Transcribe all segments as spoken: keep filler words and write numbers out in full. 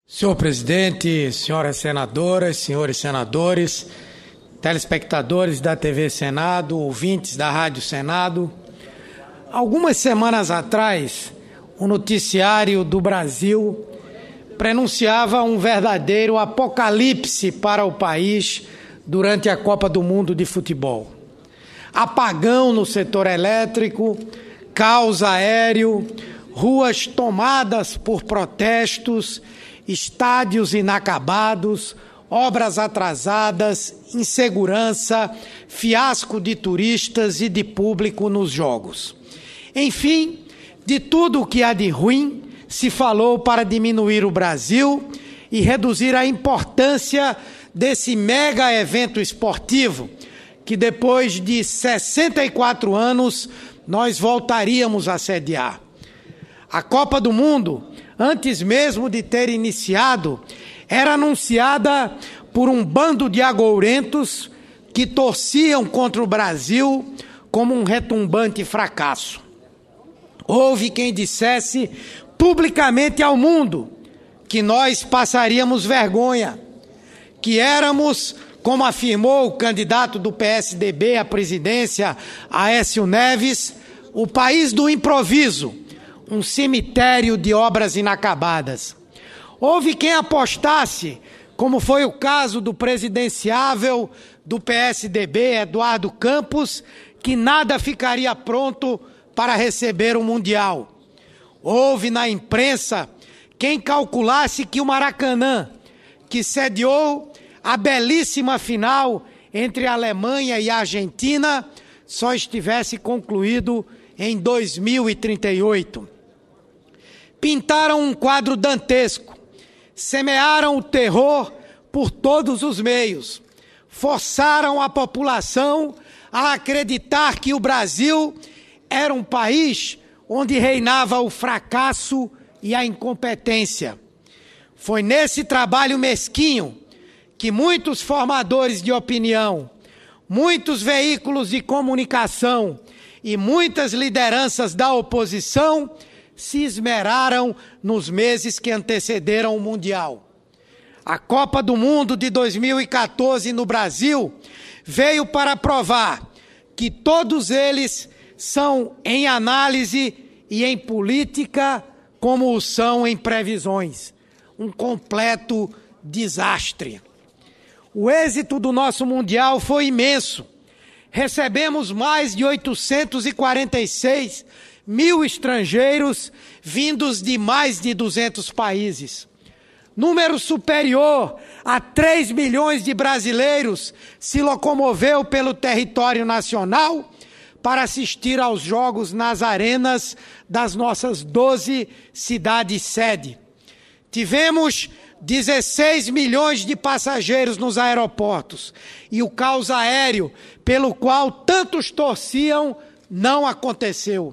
Senhor presidente, senhoras senadoras, senhores senadores, telespectadores da T V Senado, ouvintes da Rádio Senado, algumas semanas atrás, o noticiário do Brasil prenunciava um verdadeiro apocalipse para o país durante a Copa do Mundo de Futebol. Apagão no setor elétrico, caos aéreo, ruas tomadas por protestos, estádios inacabados, obras atrasadas, insegurança, fiasco de turistas e de público nos jogos. Enfim, de tudo o que há de ruim se falou para diminuir o Brasil e reduzir a importância desse mega evento esportivo que depois de sessenta e quatro anos nós voltaríamos a sediar. A Copa do Mundo, antes mesmo de ter iniciado, era anunciada por um bando de agourentos que torciam contra o Brasil como um retumbante fracasso. Houve quem dissesse publicamente ao mundo que nós passaríamos vergonha, que éramos, como afirmou o candidato do P S D B à presidência, Aécio Neves, o país do improviso, um cemitério de obras inacabadas. Houve quem apostasse, como foi o caso do presidenciável do P S D B, Eduardo Campos, que nada ficaria pronto para receber o Mundial. Houve na imprensa quem calculasse que o Maracanã, que sediou a belíssima final entre a Alemanha e a Argentina, só estivesse concluído em dois mil e trinta e oito. Pintaram um quadro dantesco, semearam o terror por todos os meios, forçaram a população a acreditar que o Brasil era um país onde reinava o fracasso e a incompetência. Foi nesse trabalho mesquinho que muitos formadores de opinião, muitos veículos de comunicação e muitas lideranças da oposição se esmeraram nos meses que antecederam o Mundial. A Copa do Mundo de dois mil e quatorze no Brasil veio para provar que todos eles são em análise e em política como o são em previsões. Um completo desastre. O êxito do nosso Mundial foi imenso. Recebemos mais de oitocentos e quarenta e seis mil estrangeiros vindos de mais de duzentos países. Número superior a três milhões de brasileiros se locomoveu pelo território nacional para assistir aos jogos nas arenas das nossas doze cidades-sede. Tivemos dezesseis milhões de passageiros nos aeroportos e o caos aéreo, pelo qual tantos torciam, não aconteceu.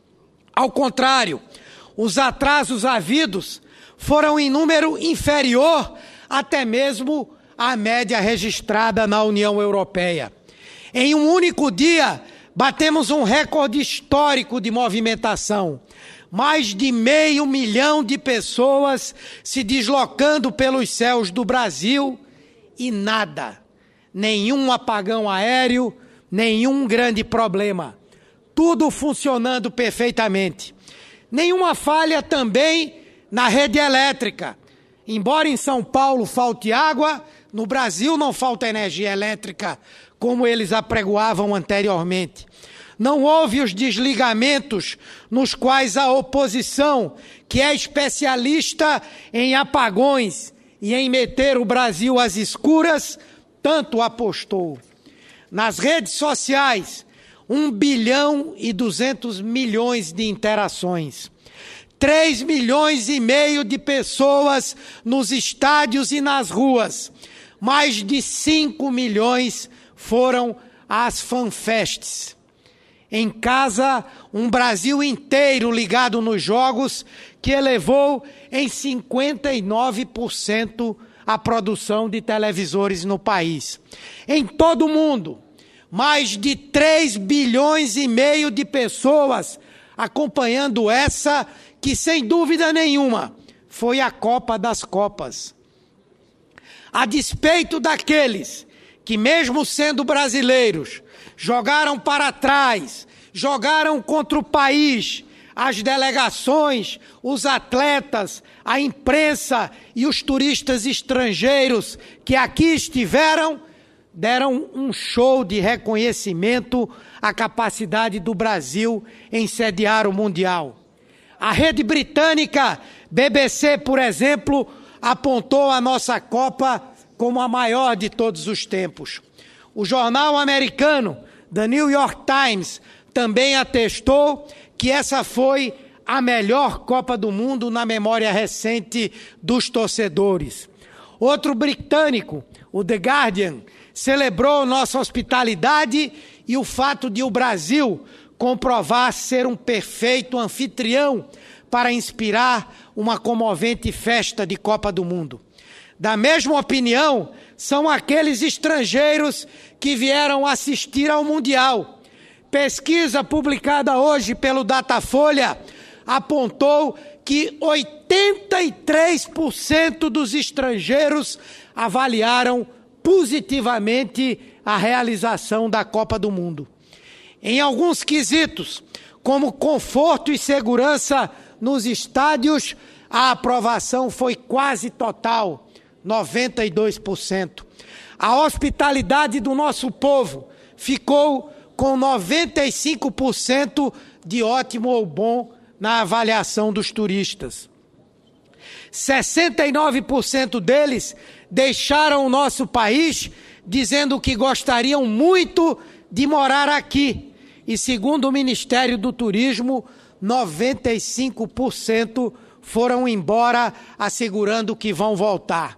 Ao contrário, os atrasos havidos foram em número inferior até mesmo à média registrada na União Europeia. Em um único dia, batemos um recorde histórico de movimentação. Mais de meio milhão de pessoas se deslocando pelos céus do Brasil e nada, nenhum apagão aéreo, nenhum grande problema. Tudo funcionando perfeitamente. Nenhuma falha também na rede elétrica. Embora em São Paulo falte água, no Brasil não falta energia elétrica, como eles apregoavam anteriormente. Não houve os desligamentos nos quais a oposição, que é especialista em apagões e em meter o Brasil às escuras, tanto apostou. Nas redes sociais, um bilhão e duzentos milhões de interações. Três milhões e meio de pessoas nos estádios e nas ruas. Mais de cinco milhões foram às fanfests. Em casa, um Brasil inteiro ligado nos jogos, que elevou em cinquenta e nove por cento a produção de televisores no país. Em todo o mundo, mais de três bilhões e meio de pessoas acompanhando essa que, sem dúvida nenhuma, foi a Copa das Copas. A despeito daqueles que, mesmo sendo brasileiros, jogaram para trás, jogaram contra o país, as delegações, os atletas, a imprensa e os turistas estrangeiros que aqui estiveram, deram um show de reconhecimento à capacidade do Brasil em sediar o Mundial. A rede britânica B B C, por exemplo, apontou a nossa Copa como a maior de todos os tempos. O jornal americano The New York Times também atestou que essa foi a melhor Copa do Mundo na memória recente dos torcedores. Outro britânico, o The Guardian, celebrou nossa hospitalidade e o fato de o Brasil comprovar ser um perfeito anfitrião para inspirar uma comovente festa de Copa do Mundo. Da mesma opinião são aqueles estrangeiros que vieram assistir ao Mundial. Pesquisa publicada hoje pelo Datafolha apontou que oitenta e três por cento dos estrangeiros avaliaram positivamente a realização da Copa do Mundo. Em alguns quesitos, como conforto e segurança nos estádios, a aprovação foi quase total, noventa e dois por cento. A hospitalidade do nosso povo ficou com noventa e cinco por cento de ótimo ou bom na avaliação dos turistas. sessenta e nove por cento deles deixaram o nosso país dizendo que gostariam muito de morar aqui. E segundo o Ministério do Turismo, noventa e cinco por cento foram embora assegurando que vão voltar.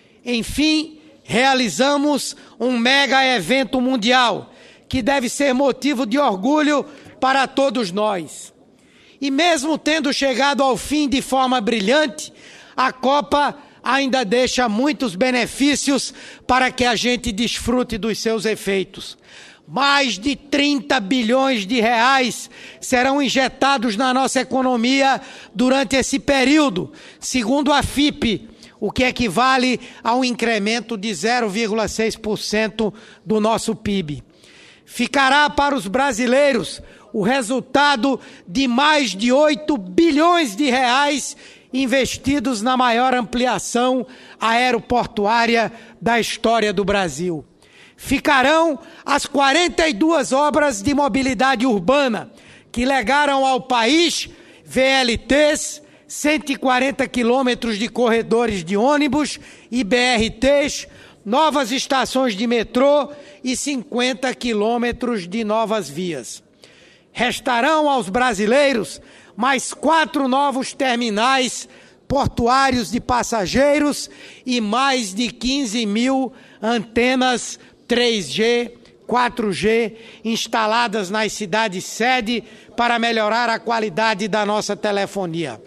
Enfim, realizamos um mega evento mundial que deve ser motivo de orgulho para todos nós. E mesmo tendo chegado ao fim de forma brilhante, a Copa ainda deixa muitos benefícios para que a gente desfrute dos seus efeitos. Mais de trinta bilhões de reais serão injetados na nossa economia durante esse período, segundo a F I P, o que equivale a um incremento de zero vírgula seis por cento do nosso P I B. Ficará para os brasileiros o resultado de mais de oito bilhões de reais investidos na maior ampliação aeroportuária da história do Brasil. Ficarão as quarenta e duas obras de mobilidade urbana que legaram ao país V L Ts, cento e quarenta quilômetros de corredores de ônibus e B R Ts, novas estações de metrô e cinquenta quilômetros de novas vias. Restarão aos brasileiros mais quatro novos terminais portuários de passageiros e mais de quinze mil antenas três G, quatro G instaladas nas cidades sede para melhorar a qualidade da nossa telefonia.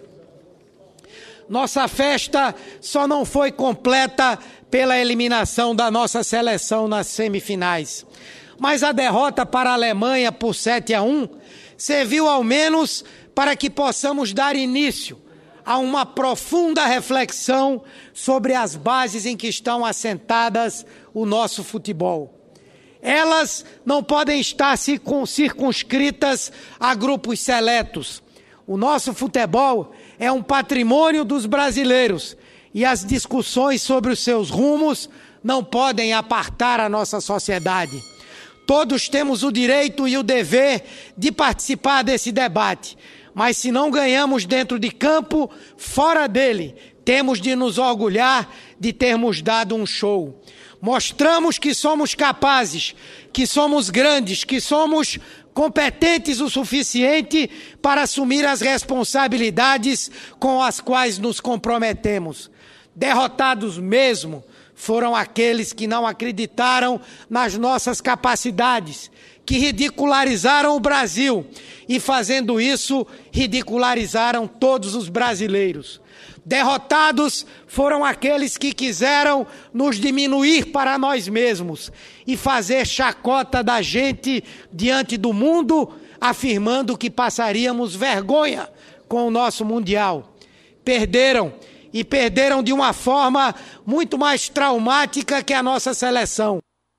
Nossa festa só não foi completa pela eliminação da nossa seleção nas semifinais, mas a derrota para a Alemanha por sete a um serviu ao menos para que possamos dar início a uma profunda reflexão sobre as bases em que estão assentadas o nosso futebol. Elas não podem estar circunscritas a grupos seletos. O nosso futebol é um patrimônio dos brasileiros e as discussões sobre os seus rumos não podem apartar a nossa sociedade. Todos temos o direito e o dever de participar desse debate, mas se não ganhamos dentro de campo, fora dele, temos de nos orgulhar de termos dado um show. Mostramos que somos capazes, que somos grandes, que somos competentes o suficiente para assumir as responsabilidades com as quais nos comprometemos. Derrotados mesmo foram aqueles que não acreditaram nas nossas capacidades, que ridicularizaram o Brasil e, fazendo isso, ridicularizaram todos os brasileiros. Derrotados foram aqueles que quiseram nos diminuir para nós mesmos e fazer chacota da gente diante do mundo, afirmando que passaríamos vergonha com o nosso Mundial. Perderam e perderam de uma forma muito mais traumática que a nossa seleção.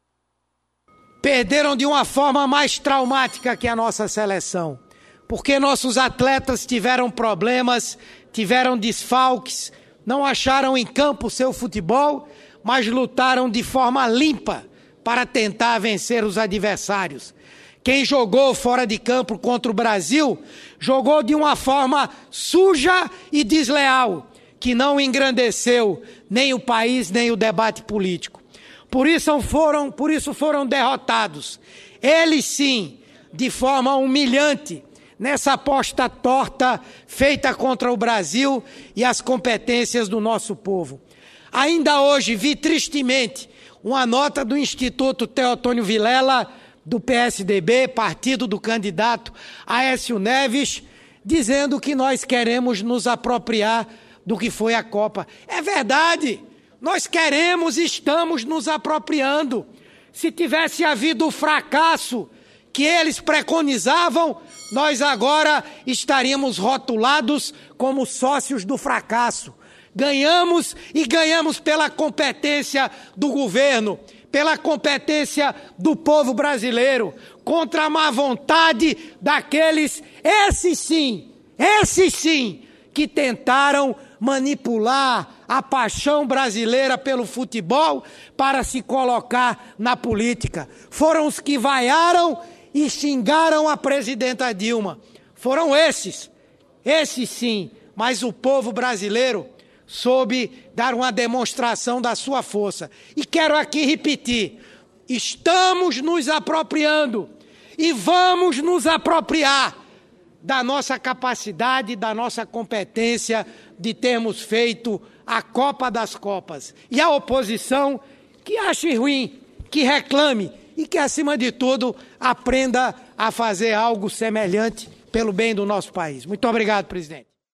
Perderam de uma forma mais traumática que a nossa seleção. Porque nossos atletas tiveram problemas, tiveram desfalques, não acharam em campo o seu futebol, mas lutaram de forma limpa para tentar vencer os adversários. Quem jogou fora de campo contra o Brasil, jogou de uma forma suja e desleal, que não engrandeceu nem o país, nem o debate político. Por isso foram, por isso foram derrotados. Eles sim, de forma humilhante, nessa aposta torta feita contra o Brasil e as competências do nosso povo. Ainda hoje vi tristemente uma nota do Instituto Teotônio Vilela, do P S D B, partido do candidato Aécio Neves, dizendo que nós queremos nos apropriar do que foi a Copa. É verdade! Nós queremos e estamos nos apropriando. Se tivesse havido o fracasso que eles preconizavam, nós agora estaríamos rotulados como sócios do fracasso. Ganhamos e ganhamos pela competência do governo, pela competência do povo brasileiro, contra a má vontade daqueles, esses sim, esses sim, que tentaram manipular a paixão brasileira pelo futebol para se colocar na política. Foram os que vaiaram e xingaram a presidenta Dilma. Foram esses, esses sim, mas o povo brasileiro soube dar uma demonstração da sua força. E quero aqui repetir, estamos nos apropriando e vamos nos apropriar da nossa capacidade, da nossa competência de termos feito a Copa das Copas. E a oposição que ache ruim, que reclame e que, acima de tudo, aprenda a fazer algo semelhante pelo bem do nosso país. Muito obrigado, presidente.